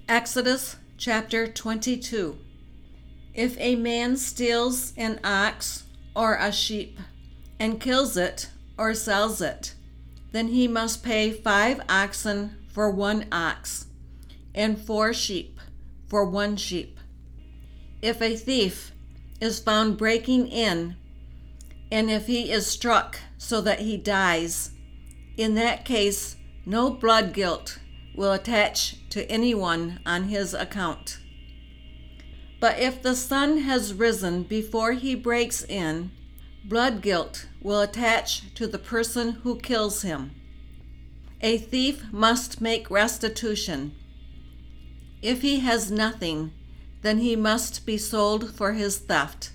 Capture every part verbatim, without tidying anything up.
Exodus chapter twenty-two. If a man steals an ox or a sheep and kills it or sells it, then he must pay five oxen for one ox and four sheep for one sheep. If a thief is found breaking in, and if he is struck so that he dies, in that case no blood guilt will attach to anyone on his account. But if the sun has risen before he breaks in, blood guilt will attach to the person who kills him. A thief must make restitution. If he has nothing, then he must be sold for his theft.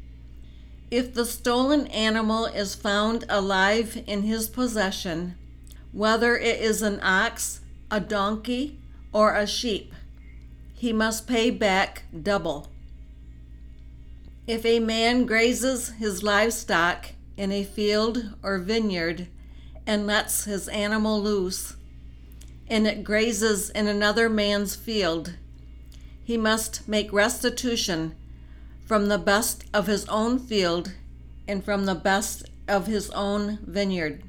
If the stolen animal is found alive in his possession, whether it is an ox, a donkey, or a sheep, he must pay back double. If a man grazes his livestock in a field or vineyard and lets his animal loose, and it grazes in another man's field, he must make restitution from the best of his own field and from the best of his own vineyard.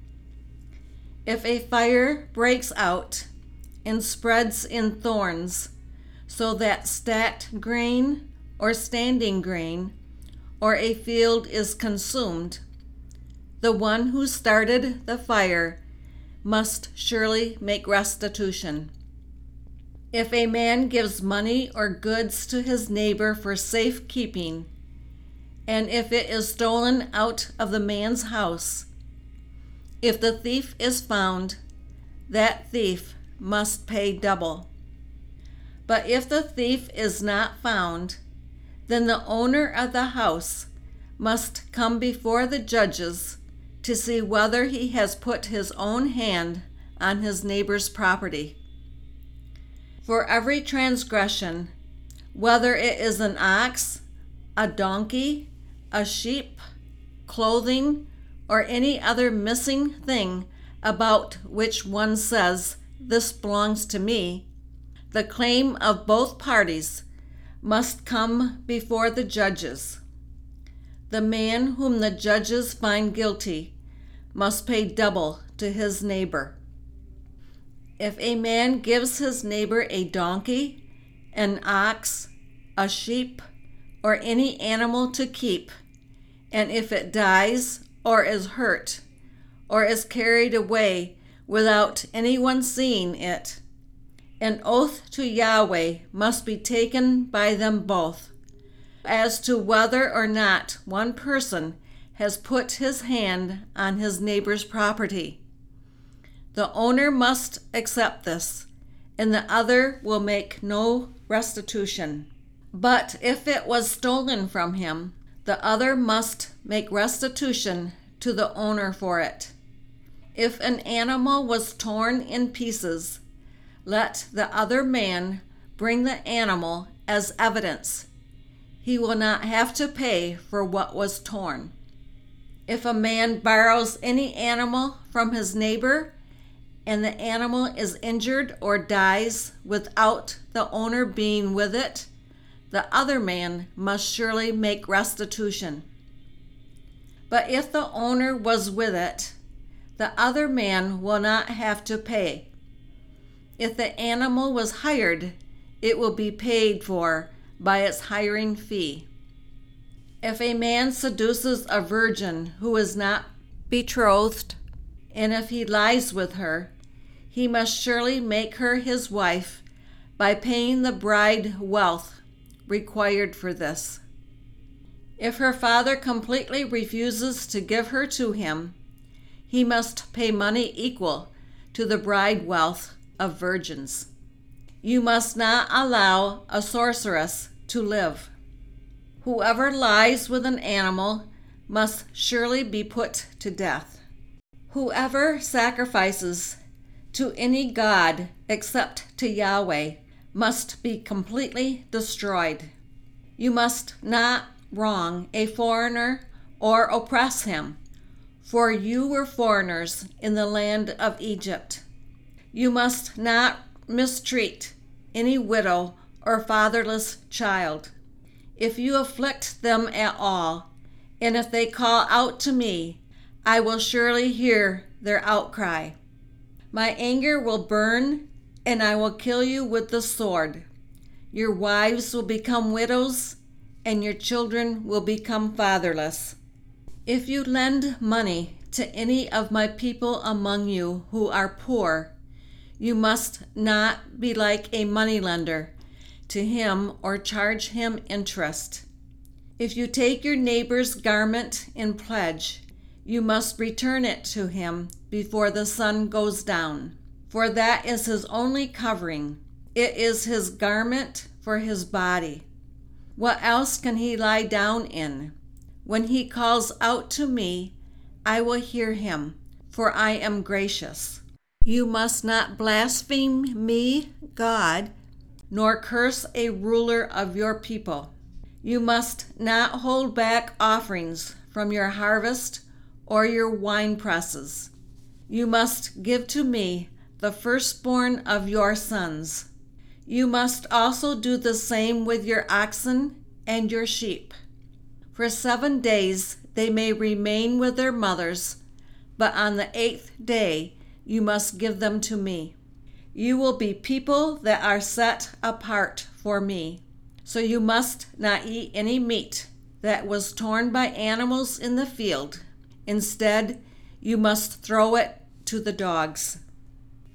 If a fire breaks out and spreads in thorns, so that stacked grain or standing grain or a field is consumed, the one who started the fire must surely make restitution. If a man gives money or goods to his neighbor for safekeeping, and if it is stolen out of the man's house, if the thief is found, that thief must pay double. But if the thief is not found, then the owner of the house must come before the judges to see whether he has put his own hand on his neighbor's property. For every transgression, whether it is an ox, a donkey, a sheep, clothing, or any other missing thing about which one says, "This belongs to me," the claim of both parties must come before the judges. The man whom the judges find guilty must pay double to his neighbor. If a man gives his neighbor a donkey, an ox, a sheep, or any animal to keep, and if it dies or is hurt or is carried away without anyone seeing it, an oath to Yahweh must be taken by them both as to whether or not one person has put his hand on his neighbor's property. The owner must accept this, and the other will make no restitution. But if it was stolen from him, the other must make restitution to the owner for it. If an animal was torn in pieces, let the other man bring the animal as evidence. He will not have to pay for what was torn. If a man borrows any animal from his neighbor, and the animal is injured or dies without the owner being with it, the other man must surely make restitution. But if the owner was with it, the other man will not have to pay. If the animal was hired, it will be paid for by its hiring fee. If a man seduces a virgin who is not betrothed, and if he lies with her, he must surely make her his wife by paying the bride wealth required for this. If her father completely refuses to give her to him, he must pay money equal to the bride wealth of virgins. You must not allow a sorceress to live. Whoever lies with an animal must surely be put to death. Whoever sacrifices to any god except to Yahweh must be completely destroyed. You must not wrong a foreigner or oppress him, for you were foreigners in the land of Egypt. You must not mistreat any widow or fatherless child. If you afflict them at all, and if they call out to me, I will surely hear their outcry. My anger will burn, and I will kill you with the sword. Your wives will become widows, and your children will become fatherless. If you lend money to any of my people among you who are poor, you must not be like a moneylender to him or charge him interest. If you take your neighbor's garment in pledge, you must return it to him before the sun goes down, for that is his only covering. It is his garment for his body. What else can he lie down in? When he calls out to me, I will hear him, for I am gracious. You must not blaspheme me, God, nor curse a ruler of your people. You must not hold back offerings from your harvest or your wine presses. You must give to me the firstborn of your sons. You must also do the same with your oxen and your sheep. For seven days they may remain with their mothers, but on the eighth day you must give them to me. You will be people that are set apart for me. So you must not eat any meat that was torn by animals in the field. Instead, you must throw it to the dogs.